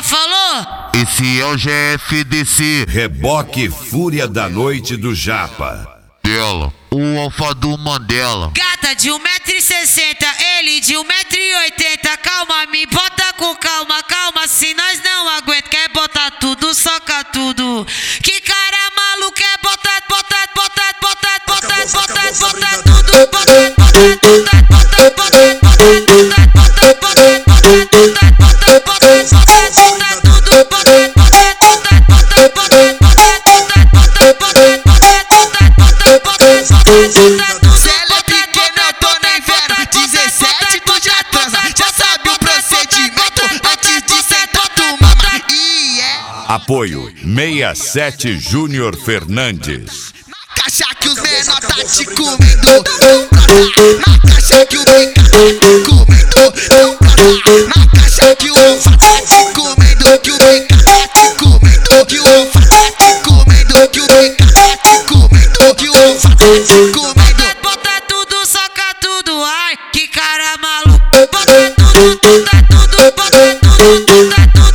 Ela falou. Esse é o GFDC. Reboque Fúria da Noite do Japa. Dela, o alfa do Mandela. Gata de 1,60 m, ele de 1,80 m. Calma, me bota com calma, calma. Se nós não aguenta, quer botar tudo, soca tudo. Que cara maluco, quer botar tudo. Se ela é pequena, eu tô no inverno. 17, tu já transa, já sabe o procedimento. Antes de sentar, tu mama. Apoio 67 Júnior Fernandes. Na caixa que os menor tá te comendo. Na caixa que o BK tá te comendo. Na caixa que o alfa tá te comendo. Que o BK tá te comendo. Que o alfa tá te comendo. Que o BK tá te comendo. Que o alfa tá te comendo. Bota tudo, soca tudo, ai, que cara maluco. Bota tudo, bota tudo.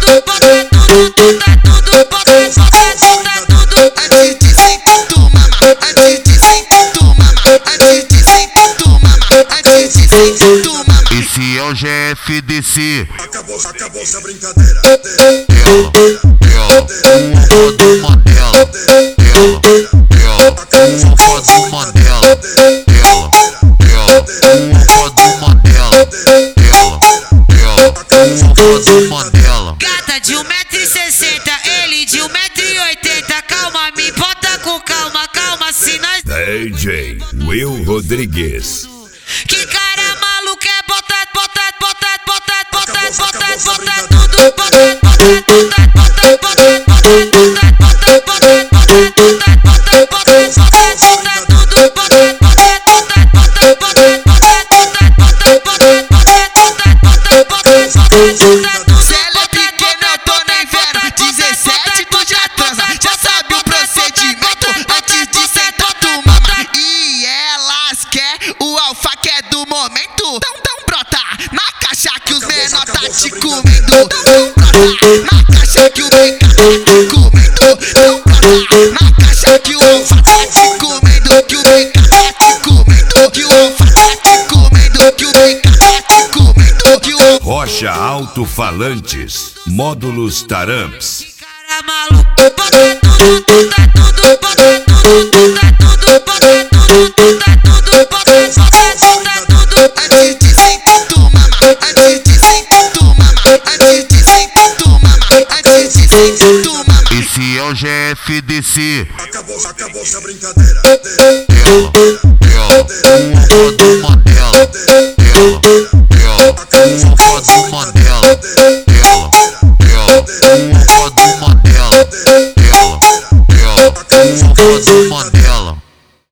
Antes de sentar, tu mama. Antes de sentar, tu mama. Antes de sentar, tu mama. Antes de sentar, tu mama. Esse é o GFDC. Acabou essa brincadeira. Dela, o alfa do Mandela. Dela, o alfa do Mandela. Dela, o alfa do Mandela. Dela, o alfa do Mandela. Gata de 1,60 m, ele de 1,80 m. Calma, me bota com calma, calma. Se nós. DJ Will Rodrigues. Que cara maluco, quer botar tudo. Se ela é pequena, eu tô no inverno. 17, tu já transa, já sabe o procedimento. Antes de sentar, tu mama. E elas quer o alfa que é do momento. Então brota na caixa que os menor tá te comendo. Então brota na caixa que o BK tá te comendo. Então brota na caixa que o alfa tá te comendo. Que o BK tá te comendo. Que o alfa tá te comendo. Que o BK tá te comendo. Que o alfa. Rocha Alto-Falantes. Módulos Taramps. Cara maluco, bota tudo. Antes de sentar, tu mama. Antes de sentar, tu mama. Antes de sentar, tu mama. Antes de sentar, tu mama. Esse é o GFDC. Acabou essa brincadeira. Dela,